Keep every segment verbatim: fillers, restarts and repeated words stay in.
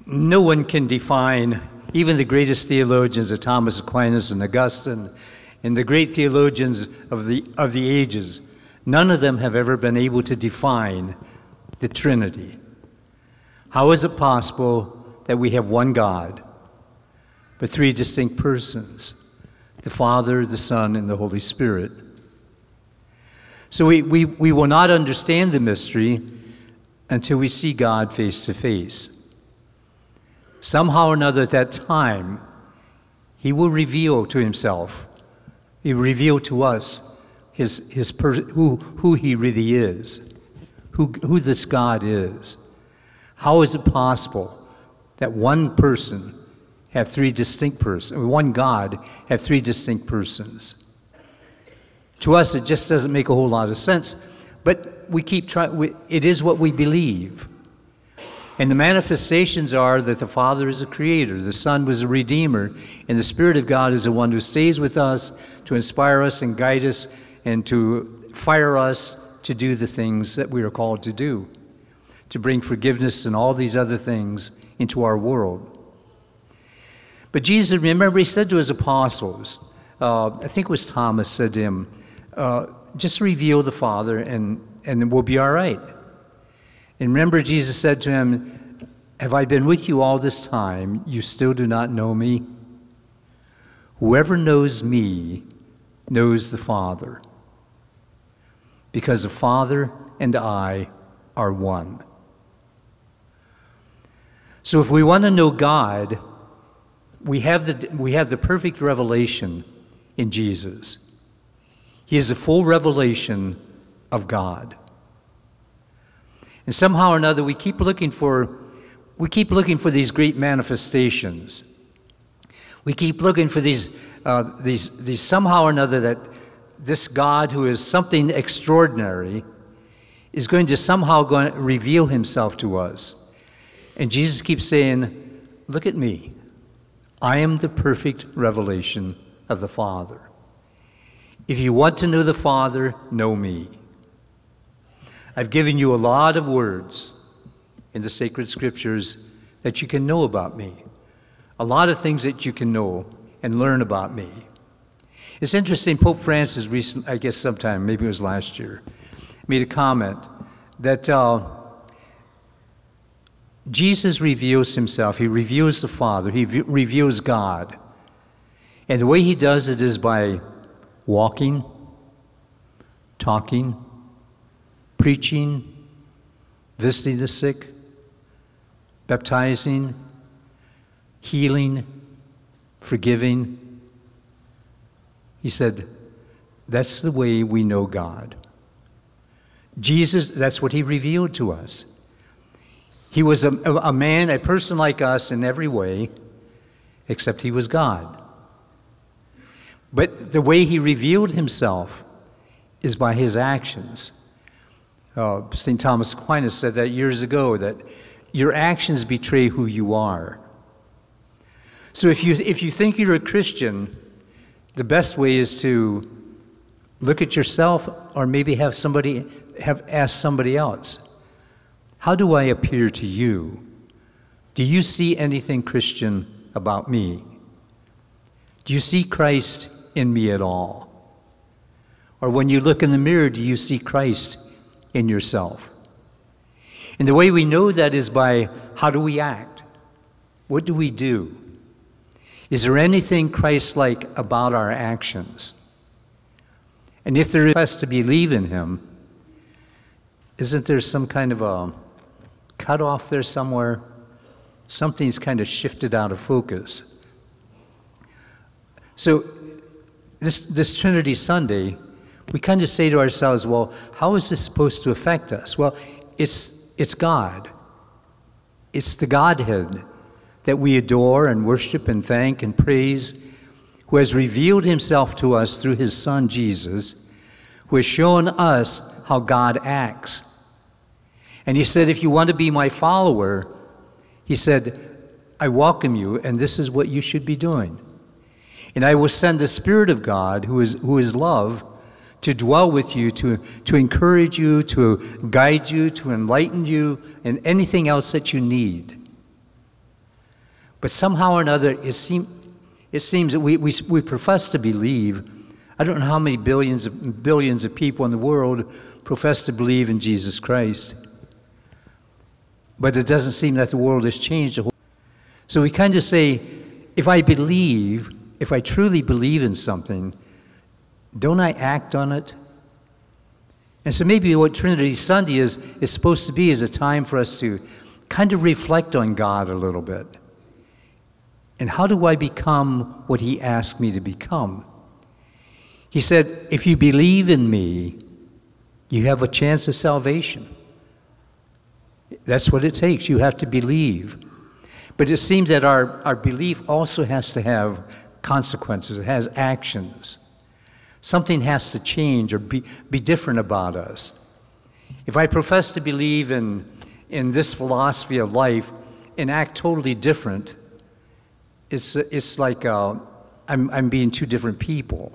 No one can define, even the greatest theologians of Thomas Aquinas and Augustine, and the great theologians of the, of the ages, none of them have ever been able to define the Trinity. How is it possible that we have one God, but three distinct persons, the Father, the Son, and the Holy Spirit? So we, we, we will not understand the mystery until we see God face to face. Somehow or another at that time, he will reveal to himself, he will reveal to us his, his per- who, who he really is, who, who this God is. How is it possible that one person have three distinct persons, one God have three distinct persons? To us, it just doesn't make a whole lot of sense, but we keep trying, it is what we believe. And the manifestations are that the Father is a creator, the Son was a redeemer, and the Spirit of God is the one who stays with us to inspire us and guide us and to fire us to do the things that we are called to do, to bring forgiveness and all these other things into our world. But Jesus, remember, he said to his apostles, uh, I think it was Thomas said to him, uh, just reveal the Father and, and we'll be all right. And remember, Jesus said to him, have I been with you all this time? You still do not know me? Whoever knows me knows the Father, because the Father and I are one. So if we want to know God, we have the, we have the perfect revelation in Jesus. He is a full revelation of God. And somehow or another, we keep looking for, we keep looking for these great manifestations. We keep looking for these, uh, these, these somehow or another that this God who is something extraordinary is going to somehow going to reveal himself to us. And Jesus keeps saying, look at me. I am the perfect revelation of the Father. If you want to know the Father, know me. I've given you a lot of words in the sacred scriptures that you can know about me. A lot of things that you can know and learn about me. It's interesting, Pope Francis recently, I guess sometime, maybe it was last year, made a comment that uh, Jesus reveals himself. He reveals the Father. He v- reveals God. And the way he does it is by walking, talking, preaching, visiting the sick, baptizing, healing, forgiving. He said, that's the way we know God. Jesus, that's what he revealed to us. He was a, a man, a person like us in every way, except he was God. But the way he revealed himself is by his actions. Uh, Saint Thomas Aquinas said that years ago, that your actions betray who you are. So if you if you think you're a Christian, the best way is to look at yourself, or maybe have somebody have asked somebody else, how do I appear to you? Do you see anything Christian about me? Do you see Christ in me at all? Or when you look in the mirror, do you see Christ in yourself? And the way we know that is by how do we act? What do we do? Is there anything Christ-like about our actions? And if there is to believe in him, isn't there some kind of a cutoff there somewhere? Something's kind of shifted out of focus. So this, this Trinity Sunday, we kind of say to ourselves, well, how is this supposed to affect us? Well, it's, it's God. It's the Godhead that we adore and worship and thank and praise, who has revealed himself to us through his Son, Jesus, who has shown us how God acts. And he said, if you want to be my follower, he said, I welcome you, and this is what you should be doing. And I will send the Spirit of God, who is, who is love, to dwell with you, to, to encourage you, to guide you, to enlighten you, and anything else that you need. But somehow or another, it, seem, it seems that we, we, we profess to believe. I don't know how many billions of, billions of people in the world profess to believe in Jesus Christ. But it doesn't seem that the world has changed. So we kind of say, if I believe, if I truly believe in something, don't I act on it? And so maybe what Trinity Sunday is, is supposed to be is a time for us to kind of reflect on God a little bit. And how do I become what he asked me to become? He said, if you believe in me, you have a chance of salvation. That's what it takes. You have to believe. But it seems that our, our belief also has to have consequences. It has actions. Something has to change or be, be different about us. If I profess to believe in, in this philosophy of life and act totally different, it's, it's like uh, I'm, I'm being two different people.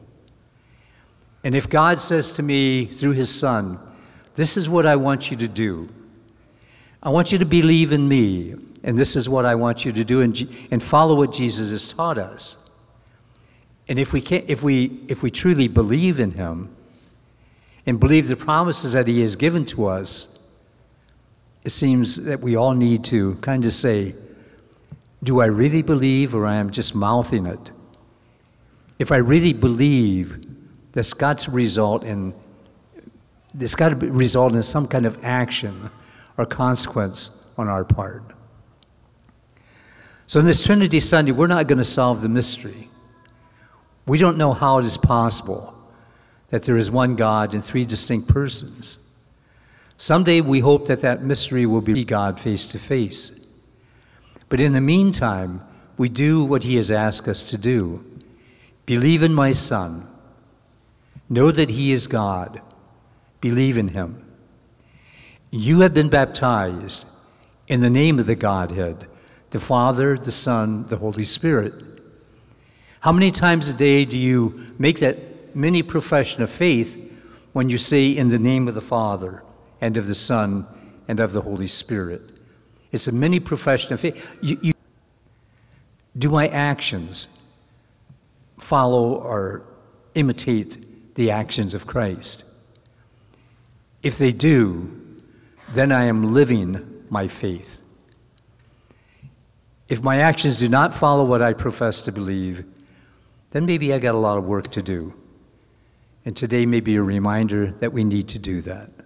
And if God says to me through his Son, this is what I want you to do. I want you to believe in me, and this is what I want you to do, and, and follow what Jesus has taught us. And if we can't, if we if we truly believe in him and believe the promises that he has given to us, it seems that we all need to kind of say, do I really believe, or I am just mouthing it? If I really believe, that's got to result in that's got to result in some kind of action or consequence on our part. So in this Trinity Sunday, we're not going to solve the mystery. We don't know how it is possible that there is one God in three distinct persons. Someday we hope that that mystery will be God face to face. But in the meantime, we do what he has asked us to do. Believe in my Son. Know that he is God. Believe in him. You have been baptized in the name of the Godhead, the Father, the Son, the Holy Spirit. How many times a day do you make that mini profession of faith when you say in the name of the Father and of the Son and of the Holy Spirit? It's a mini profession of faith. You, you, do my actions follow or imitate the actions of Christ? If they do, then I am living my faith. If my actions do not follow what I profess to believe, then maybe I got a lot of work to do. And today may be a reminder that we need to do that.